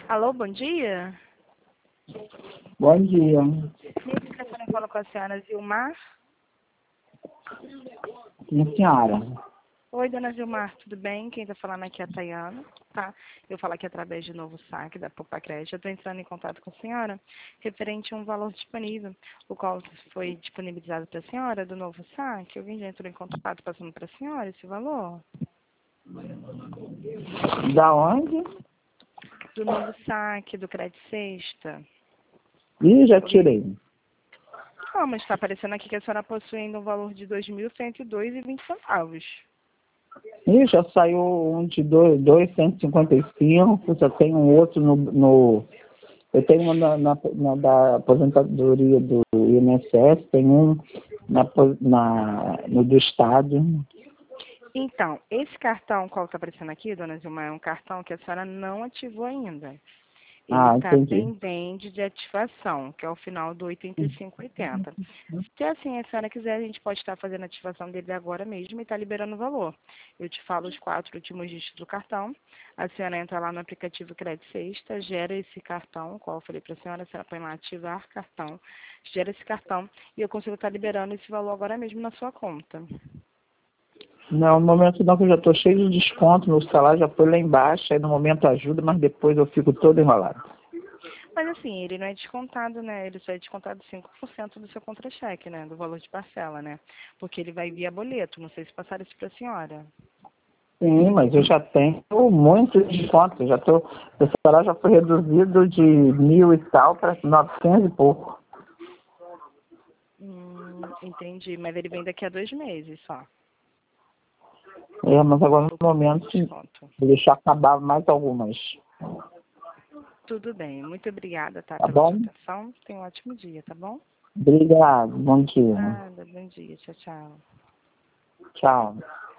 Alô, bom dia. Bom dia. Nesse telefone eu falo com a senhora Zilmar. Minha senhora. Oi, dona Zilmar, tudo bem? Quem está falando aqui é a Tayana, tá? Eu falo aqui através de novo saque da Popacred. Eu estou entrando em contato com a senhora referente a um valor disponível, o qual foi disponibilizado para a senhora do novo saque. Alguém já entrou em contato passando para a senhora esse valor? Da onde? Do novo saque, do Crédito Sexta. Ih, já tirei. Ah, mas está aparecendo aqui que a senhora possui ainda um valor de R$ 2.102,20. Ih, já saiu um de 255, só tem um outro eu tenho um na da aposentadoria do INSS, tem um no do Estado. Então, esse cartão, qual está aparecendo aqui, dona Zilmar, é um cartão que a senhora não ativou ainda. Ele Ah, está entendi. pendente de ativação, que é o final do 8580. Se assim a senhora quiser, a gente pode estar fazendo a ativação dele agora mesmo e está liberando o valor. Eu te falo os 4 últimos dígitos do cartão. A senhora entra lá no aplicativo Crédito Sexta, gera esse cartão, qual eu falei para a senhora põe lá ativar cartão, gera esse cartão e eu consigo estar liberando esse valor agora mesmo na sua conta. Não, no momento não, que eu já estou cheio de desconto, meu salário já foi lá embaixo, aí no momento ajuda, mas depois eu fico todo enrolado. Mas assim, ele não é descontado, né? Ele só é descontado 5% do seu contra-cheque, né? Do valor de parcela, né? Porque ele vai via boleto. Não sei se passaram isso para a senhora. Sim, mas eu já tenho muito desconto, meu salário já foi reduzido de 1.000 e tal para 900 e pouco. Entendi. Mas ele vem daqui a 2 meses só. É, mas agora no momento, Desconto. vou deixar acabar mais algumas. Tudo bem. Muito obrigada, tá? Tá Pela sua bom? atenção. Tenha um ótimo dia, tá bom? Obrigado, bom dia. Nada. Bom dia. Tchau, tchau. Tchau.